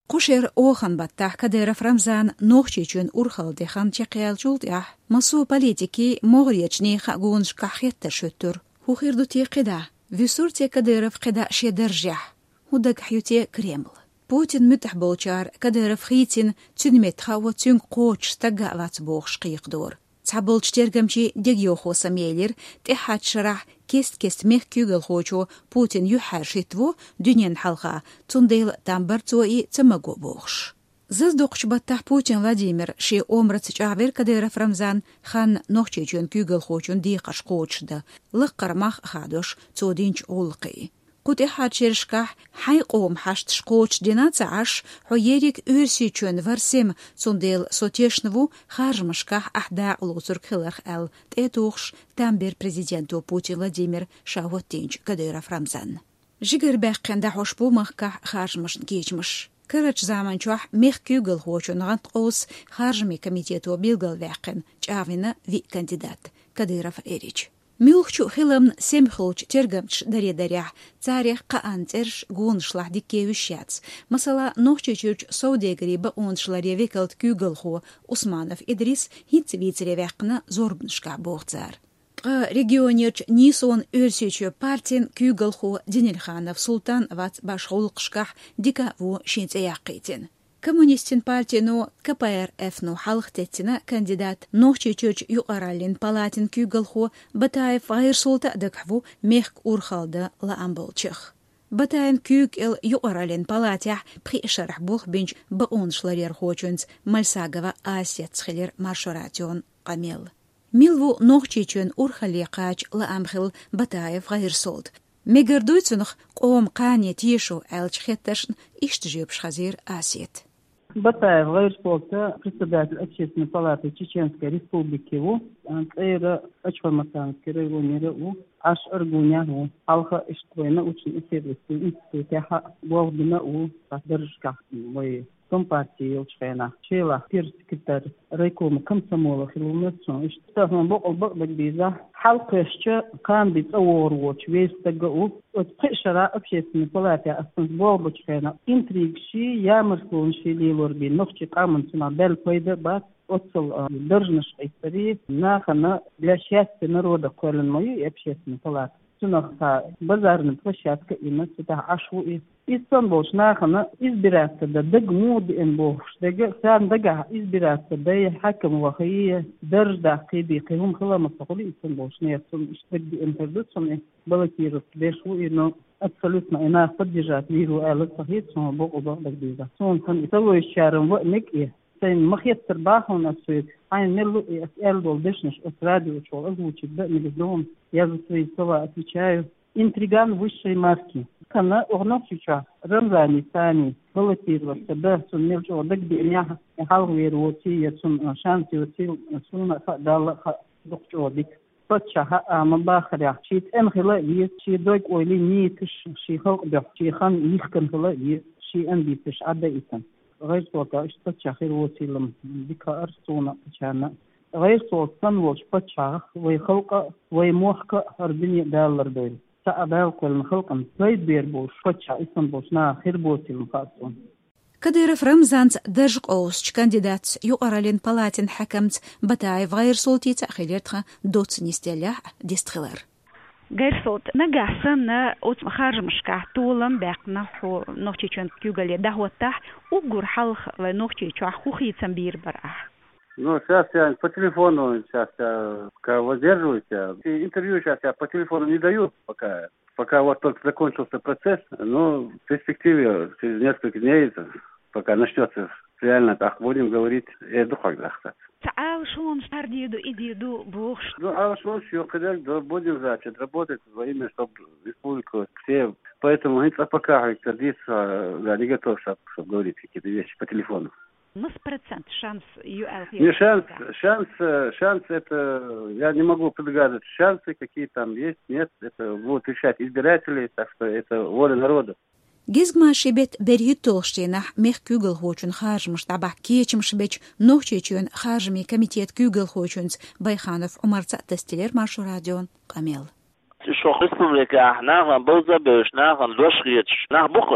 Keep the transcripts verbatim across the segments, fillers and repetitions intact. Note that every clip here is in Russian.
قشر أوخن بطح كديرف رمزان نوخشيشون أورخل دخان تقيال جولديح مسو بوليتيكي مغريجني خاقونش كحيت شتر هو خيردو تي قدا فيسورتي كديرف قدا شي درجح ودق حيوتي كريمل بوتين متح بولشار كديرف خيتين تنمتخا وتن قوش تقع واتبوخش قيق دور تعبولش ترجمشي ديجيوخو سميلير تحت شرح كيست كيست ميخ كيغل خوشو بوتين يحار شتوو دنيان حلقة تنديل تامبرتوئي تمقو بوخش ززدوقش بطح بوتين فلاديمير شي أمرت جعبير كديرف رمزان خان نوخشيجون كيغل خوشون ديقش قوش ده لقر ماخ خادوش تودينش أولقي قد إحاد شيرشكح حيقوم حشت شقوش دينات عش حييريك أرسيچون ورسيم تنديل سوتيشنوو خارج مشكح أحدا لوتر كيلرخ أل تيتوخش تامبير بريزيدنتو بوتين فلاديمير شاوتينج كديرف رمزان جيجر باقين دحوش بو مخكح خارج مش نكيجمش كرج زمان شوح ميخ كيوغل هوشون غانت قوس خارج مي كميتيتو بيلغل واقن جاوينا في كانديدات كديرف إيريج ميوخشو خلمن سيمخلوش ترجمش دري دريح تاريخ قان ترش غونشلح ديكيوشياتس مثلا نوخشيچوچ سوديغري باونشلاري ويكلت كيوغل هو عثمانов إدريس هيت ويتري واقنا زوربنشكا بوغزار رегионерч Нисон Өрсючö партин Kügelху Денилханов Султан ват башхулкшках дика ву шинцеяқитин. Коммунистин партину КПРФ-ну халықтеттина кандидат Нохчичөч юқаралин палатин Kügelху Батаев Айрсулта дакву мехк урхалда лаамболчих. Батаен Küg ил юқаралин палатях пришарх бух бинч бауншларер хочунц Мальсагова Асяцхилер маршоратион Камел. Милву нохчичön урхалиқач лаамхил Батаев Айрсулт. Мегардуйцунх қом қане тишу әлчхетташн иштжюбш хазир Асет. Батаев Айрсулта, председатель Общественной палаты Чеченской Республики ВУ, Эйра Ачфарматанский район ВУ, Аш Аргуня Алха Иштвойна учен исследовательский институт Яха Главдина ВУ, Держка мой Компартии Елчхайна, Чела, первый-секретарь райкома комсомола Хилумнацон, и что он был богбиза, халкаще кандид аворвоч, весь тагау, от пришара общественной палаты Астансболбочхайна, интригши, ямерслунши лилорби, ногчи каменцина, бель пойда бас, отцел держнаш истории, нахана для счастья народа колен мою и общественной палаты. Сунахта базарная площадка и на цветах ашу и Истанбул шнахана избираться да дагмуд ин бохш дага сан дага избираться да и хакам вахия държда киби кихум хилама сахули Истанбул шнеясун иштагди интердуцун балатирус бешу и но абсолютно ина поддержать миру алла сахит сон бог оба дагдиза сон сан итало ищарам в ник Сайн махеттер бахун асует, айн неллу и элдол дешнеш от радио чол озвучит, да, мегдом, я за свои слова отвечаю. Интриган высшей марки. Кана огносича, рамзани сани, баллотироваться, да, сун мелчо, да где меня халвер воти, я сун шанти воти, сун дала докчо дик. Пача амабахаря, чит эмхила виет, чи дойк ойли нитиш, ши халк бях, чи хан нихкан хила виет, ши энбитиш ада итан. غير صوتا اشتشا خير وسيلم بك أرسونا بشانا غير صوت سنوش بشا ويخلق ويموحك أردني دالر دول سأبال كل خلقا سيد بيربوش بشا اسم بوشنا خير وسيلم خاصون كديرف رمزانت درجق أوسش كانديدات يقرالين بلاتين حكمت بتاعي غير صوتي تأخيرتها دوت نستيلاح ديستخلر غير صوت نجحسنا أوت خارج مشكا طولن بقنا حو نوختي چون كيوغالي دهوتح وغور حلخ لنوختي چو خو تنبير براه. Ну, сейчас я по телефону сейчас я пока воздерживаюсь. Интервью сейчас я по телефону не даю пока. Пока вот только закончился процесс, но в перспективе через несколько дней, пока начнется реально так, будем говорить, я духак захтать. تعال شلون شرديدو إديدو بوخش. Ну, а что еще, когда будем значит работать во имя, чтобы республику все. Поэтому это пока гордиться, да, не готов, чтобы, чтобы говорить какие-то вещи по телефону. Нос процент шанс ю эл. Не шанс, шанс, шанс это, я не могу предугадывать шансы, какие там есть, нет, это будут решать избиратели, так что это воля народа. Гизгма шибет берьютолштейнах мех кюгел хочун харжмш табах кечим шибеч нохчечун харжми комитет кюгел хочунс Байханов Умарца Тестелер Маршу Радион Камел. شخص مملكة ناغن بوزة بيش ناغن لوش غيتش ناغ بخش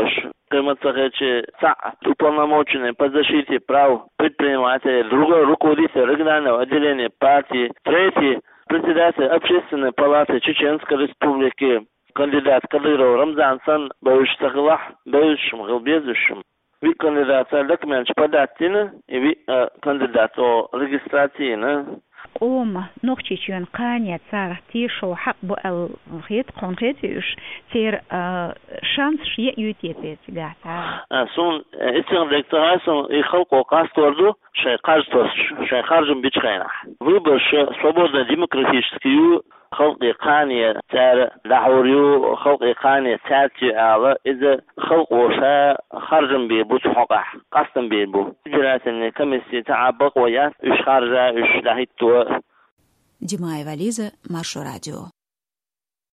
КМЦХ ЦА, уполномоченный по защите прав предпринимателей, другой руководитель регионального отделения партии, третий председатель Общественной палаты Чеченской Республики, кандидат Кадыров Рамзан Сан, бывший Сахалах, бывшим Гылбезущим. Ви кандидат документ податины, и ви кандидат о регистрации. Om nog tjuen kanje tsar tisho hak bo al ghit konkret yush ter chans shye yutete tsigata Son этим лектором и халко касторду шей каждос шей харжим бичхайна. Выбор свободно демократическую خلق قانية تار لحوريو خلق قانية تاتي على إذا خلق وشا خرجن بيبو تحقق قصدن بيبو جلاتن كمسي تعبق ويا إش خارجة إش لحيتو Димаева Лиза, Маршо Радио.